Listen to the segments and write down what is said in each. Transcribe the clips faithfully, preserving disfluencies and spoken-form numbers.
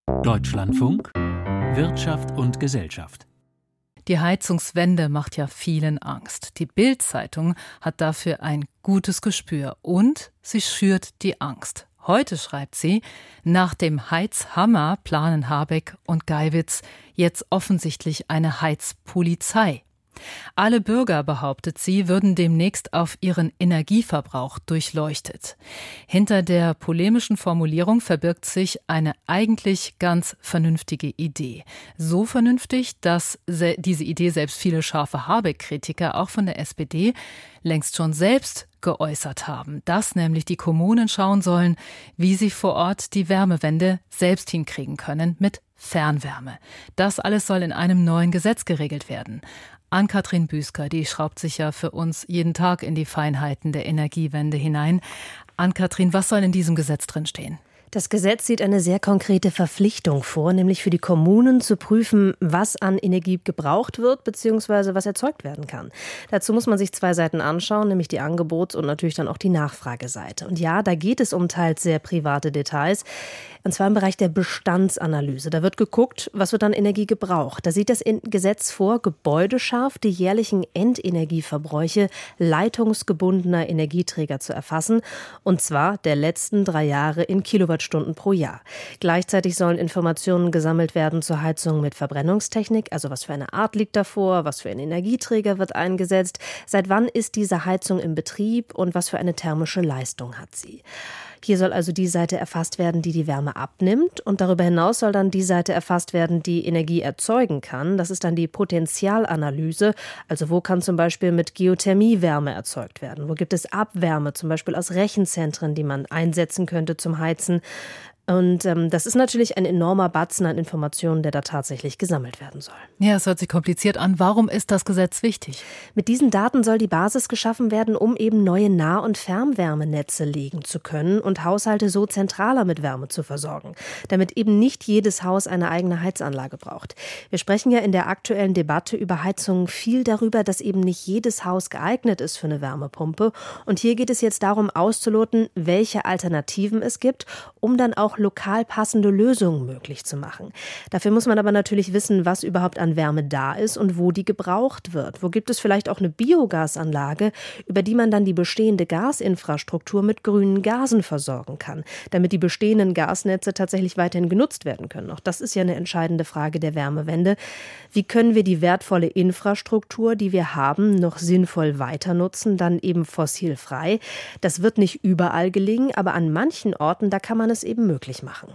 Deutschlandfunk Wirtschaft und Gesellschaft. Die Heizungswende macht ja vielen Angst. Die Bild-Zeitung hat dafür ein gutes Gespür und sie schürt die Angst. Heute schreibt sie, nach dem Heizhammer planen Habeck und Geiwitz jetzt offensichtlich eine Heizpolizei. Alle Bürger, behauptet sie, würden demnächst auf ihren Energieverbrauch durchleuchtet. Hinter der polemischen Formulierung verbirgt sich eine eigentlich ganz vernünftige Idee. So vernünftig, dass diese Idee selbst viele scharfe Habeck-Kritiker, auch von der S P D, längst schon selbst geäußert haben, dass nämlich die Kommunen schauen sollen, wie sie vor Ort die Wärmewende selbst hinkriegen können mit Fernwärme. Das alles soll in einem neuen Gesetz geregelt werden. Ann-Kathrin Büsker, die schraubt sich ja für uns jeden Tag in die Feinheiten der Energiewende hinein. Ann-Kathrin, was soll in diesem Gesetz drinstehen? Das Gesetz sieht eine sehr konkrete Verpflichtung vor, nämlich für die Kommunen zu prüfen, was an Energie gebraucht wird bzw. was erzeugt werden kann. Dazu muss man sich zwei Seiten anschauen, nämlich die Angebots- und natürlich dann auch die Nachfrageseite. Und ja, da geht es um teils sehr private Details, und zwar im Bereich der Bestandsanalyse. Da wird geguckt, was wird an Energie gebraucht. Da sieht das Gesetz vor, gebäudescharf die jährlichen Endenergieverbräuche leitungsgebundener Energieträger zu erfassen, und zwar der letzten drei Jahre in Kilowattstunden pro Jahr. Gleichzeitig sollen Informationen gesammelt werden zur Heizung mit Verbrennungstechnik, also was für eine Art liegt davor, was für ein Energieträger wird eingesetzt, seit wann ist diese Heizung im Betrieb und was für eine thermische Leistung hat sie. Hier soll also die Seite erfasst werden, die die Wärme abnimmt, und darüber hinaus soll dann die Seite erfasst werden, die Energie erzeugen kann. Das ist dann die Potentialanalyse, also wo kann zum Beispiel mit Geothermie Wärme erzeugt werden? Wo gibt es Abwärme, zum Beispiel aus Rechenzentren, die man einsetzen könnte zum Heizen? Und ähm, das ist natürlich ein enormer Batzen an Informationen, der da tatsächlich gesammelt werden soll. Ja, es hört sich kompliziert an. Warum ist das Gesetz wichtig? Mit diesen Daten soll die Basis geschaffen werden, um eben neue Nah- und Fernwärmenetze legen zu können und Haushalte so zentraler mit Wärme zu versorgen, damit eben nicht jedes Haus eine eigene Heizanlage braucht. Wir sprechen ja in der aktuellen Debatte über Heizungen viel darüber, dass eben nicht jedes Haus geeignet ist für eine Wärmepumpe. Und hier geht es jetzt darum, auszuloten, welche Alternativen es gibt, um dann auch lokal passende Lösungen möglich zu machen. Dafür muss man aber natürlich wissen, was überhaupt an Wärme da ist und wo die gebraucht wird. Wo gibt es vielleicht auch eine Biogasanlage, über die man dann die bestehende Gasinfrastruktur mit grünen Gasen versorgen kann, damit die bestehenden Gasnetze tatsächlich weiterhin genutzt werden können. Auch das ist ja eine entscheidende Frage der Wärmewende. Wie können wir die wertvolle Infrastruktur, die wir haben, noch sinnvoll weiter nutzen, dann eben fossilfrei? Das wird nicht überall gelingen, aber an manchen Orten, da kann man es eben möglich machen.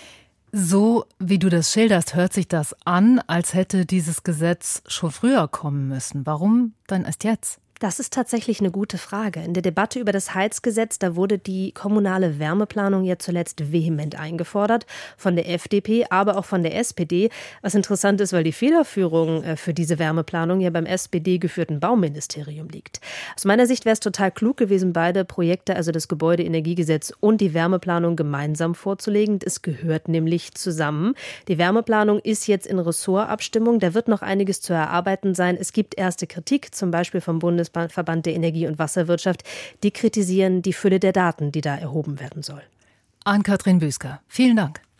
So wie du das schilderst, hört sich das an, als hätte dieses Gesetz schon früher kommen müssen. Warum dann erst jetzt? Das ist tatsächlich eine gute Frage. In der Debatte über das Heizgesetz, da wurde die kommunale Wärmeplanung ja zuletzt vehement eingefordert, von der F D P, aber auch von der S P D. Was interessant ist, weil die Federführung für diese Wärmeplanung ja beim S P D-geführten Bauministerium liegt. Aus meiner Sicht wäre es total klug gewesen, beide Projekte, also das Gebäudeenergiegesetz und die Wärmeplanung, gemeinsam vorzulegen. Es gehört nämlich zusammen. Die Wärmeplanung ist jetzt in Ressortabstimmung. Da wird noch einiges zu erarbeiten sein. Es gibt erste Kritik, zum Beispiel vom Bundes Verband der Energie- und Wasserwirtschaft, die kritisieren die Fülle der Daten, die da erhoben werden soll. Ann-Kathrin Büsker, vielen Dank.